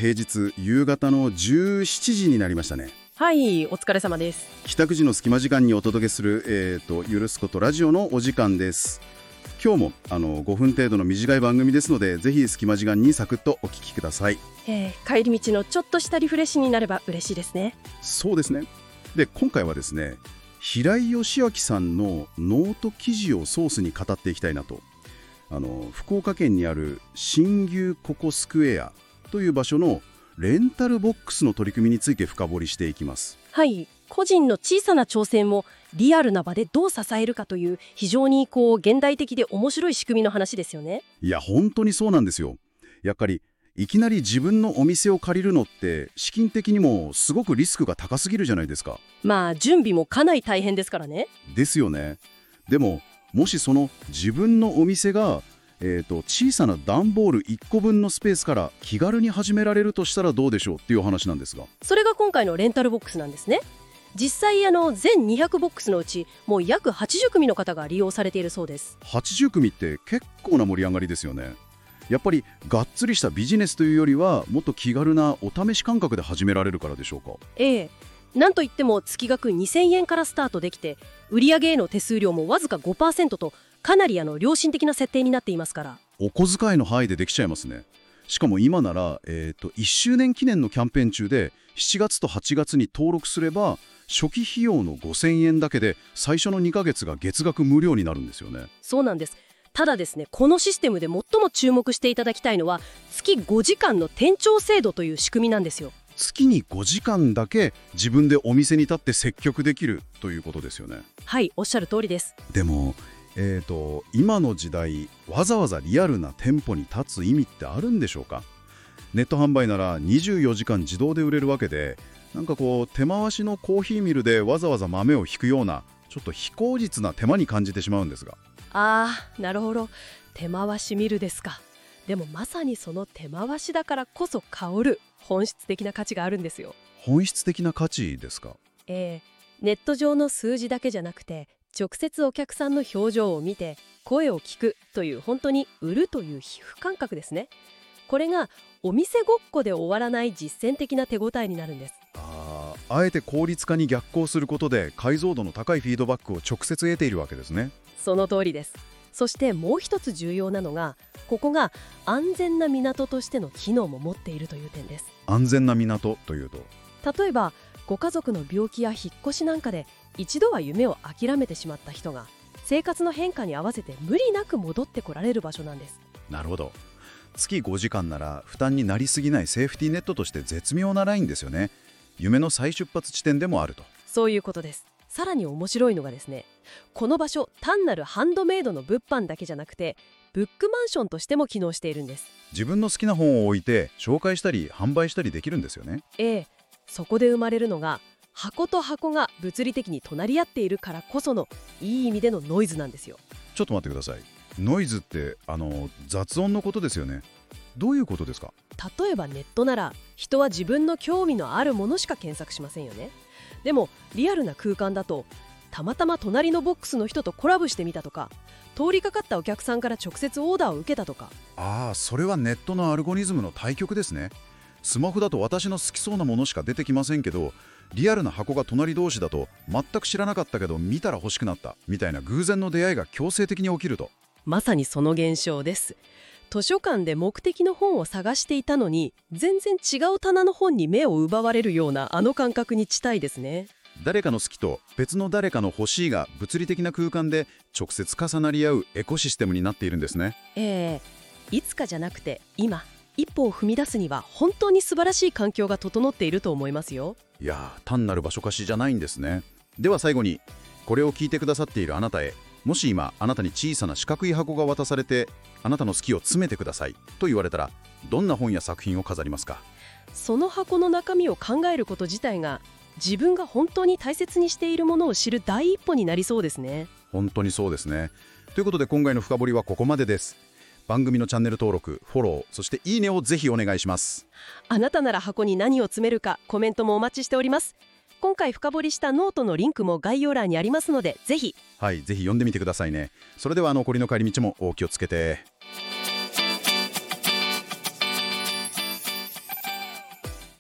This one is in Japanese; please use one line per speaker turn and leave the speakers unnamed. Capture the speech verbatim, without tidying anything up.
平日夕方のじゅうしちじになりましたね。
はい、お疲れ様です。
帰宅時の隙間時間にお届けする、えーと、ゆるすことラジオのお時間です。今日もあのごふん程度の短い番組ですので、ぜひ隙間時間にサクッとお聞きください。
えー、帰り道のちょっとしたリフレッシュになれば嬉しいですね。
そうですね。で、今回はですね、平井義明さんのノート記事をソースに語っていきたいなと。あの福岡県にある新牛ココスクエアという場所のレンタルボックスの取り組みについて深掘りしていきます。
はい、個人の小さな挑戦をリアルな場でどう支えるかという非常にこう現代的で面白い仕組みの話ですよね。
いや本当にそうなんですよ。やっぱりいきなり自分のお店を借りるのって資金的にもすごくリスクが高すぎるじゃないですか。
まあ準備もかなり大変ですからね。
ですよね。でももしその自分のお店が、えーと、小さな段ボールいっこぶんのスペースから気軽に始められるとしたらどうでしょうっていう話なんですが、
それが今回のレンタルボックスなんですね。実際あの全にひゃくボックスのうちもう約はちじゅう組の方が利用されているそうです。
はちじゅう組って結構な盛り上がりですよね。やっぱりがっつりしたビジネスというよりはもっと気軽なお試し感覚で始められるからでしょうか。
ええ、なんといっても月額にせんえんからスタートできて、売上への手数料もわずか ごパーセント とかなりあの良心的な設定になっていますから。
お小遣いの範囲でできちゃいますね。しかも今なら、えーと、いっしゅうねん記念のキャンペーン中でしちがつとはちがつに登録すれば初期費用のごせんえんだけで最初のにかげつが月額無料になるんですよね。
そうなんです。ただですね、このシステムで最も注目していただきたいのは月ごじかんの店長制度という仕組みなんですよ。
月にごじかんだけ自分でお店に立って接客できるということですよね。
はい、おっしゃる通りです。
でも、えーと、今の時代わざわざリアルな店舗に立つ意味ってあるんでしょうか。ネット販売ならにじゅうよじかん自動で売れるわけで、なんかこう手回しのコーヒーミルでわざわざ豆を引くようなちょっと非効率な手間に感じてしまうんですが。
あー、なるほど、手回しミルですか。でもまさにその手回しだからこそ香る本質的な価値があるんですよ。
本質的な価値ですか。
えー、ネット上の数字だけじゃなくて直接お客さんの表情を見て声を聞くという、本当に売るという皮膚感覚ですね。これがお店ごっこで終わらない実践的な手応えになるんです。
あー、あえて効率化に逆行することで解像度の高いフィードバックを直接得ているわけですね。
その通りです。そしてもう一つ重要なのが、ここが安全な港としての機能も持っているという点です。
安全な港というと、
例えばご家族の病気や引っ越しなんかで一度は夢を諦めてしまった人が生活の変化に合わせて無理なく戻ってこられる場所なんです。
なるほど。月ごじかんなら負担になりすぎないセーフティーネットとして絶妙なラインですよね。夢の再出発地点でもあると。
そういうことです。さらに面白いのがですね、この場所単なるハンドメイドの物販だけじゃなくてブックマンションとしても機能しているんです。
自分の好きな本を置いて紹介したり販売したりできるんですよね。
ええ、そこで生まれるのが箱と箱が物理的に隣り合っているからこそのいい意味でのノイズなんですよ。
ちょっと待ってください。ノイズってあの雑音のことですよね。どういうことですか。
例えばネットなら人は自分の興味のあるものしか検索しませんよね。でもリアルな空間だとたまたま隣のボックスの人とコラボしてみたとか、通りかかったお客さんから直接オーダーを受けたとか。
ああ、それはネットのアルゴリズムの対極ですね。スマホだと私の好きそうなものしか出てきませんけど、リアルな箱が隣同士だと全く知らなかったけど見たら欲しくなったみたいな偶然の出会いが強制的に起きると。
まさにその現象です。図書館で目的の本を探していたのに全然違う棚の本に目を奪われるようなあの感覚に近いですね。
誰かの好きと別の誰かの欲しいが物理的な空間で直接重なり合うエコシステムになっているんですね。
ええ、いつかじゃなくて今一歩を踏み出すには本当に素晴らしい環境が整っていると思いますよ。
いやー、単なる場所貸しじゃないんですね。では最後に、これを聞いてくださっているあなたへ、もし今あなたに小さな四角い箱が渡されて、あなたの好きを詰めてくださいと言われたら、どんな本や作品を飾りますか。
その箱の中身を考えること自体が自分が本当に大切にしているものを知る第一歩になりそうですね。
本当にそうですね。ということで今回の深掘りはここまでです。番組のチャンネル登録、フォロー、そしていいねをぜひお願いします。
あなたなら箱に何を詰めるかコメントもお待ちしております。今回深掘りしたノートのリンクも概要欄にありますので、ぜひ
はい、ぜひ読んでみてくださいね。それでは残りの帰り道もお気をつけて。